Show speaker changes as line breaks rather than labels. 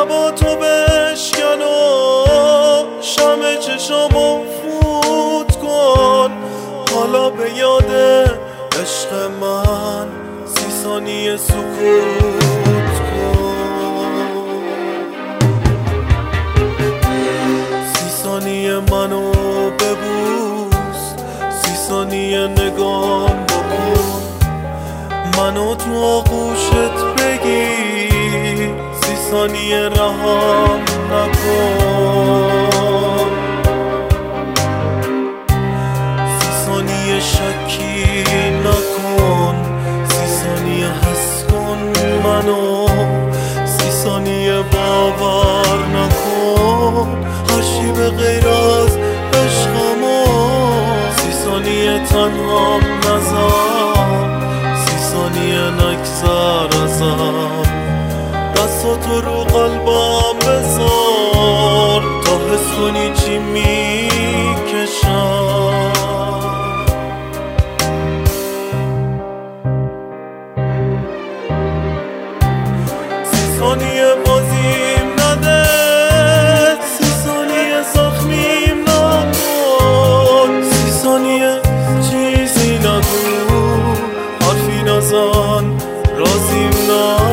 لبا تو بشکن و شمع چشامو فوت کن. حالا به یاد عشق من 30 ثانیه سکوت کن. 30 ثانیه منو ببوس، 30 ثانیه نگام بکن، منو تو آغوشت بگیر، 30 ثانیه رهام نکن. 30 ثانیه شکی نکن، 30 ثانیه حس کن منو، 30 ثانیه باور نکن هر چی به غیر از عشقمو. 30 ثانیه تنهام نذار، 30 ثانیه نگذر ازم، دستاتو رو قلبم بذار تا حس کنی چی میکشم. 30 ثانیه بازیم نده، 30 ثانیه زخمیم نکن، 30 ثانیه چیزی نگو، حرفی نزن، رازیم نه.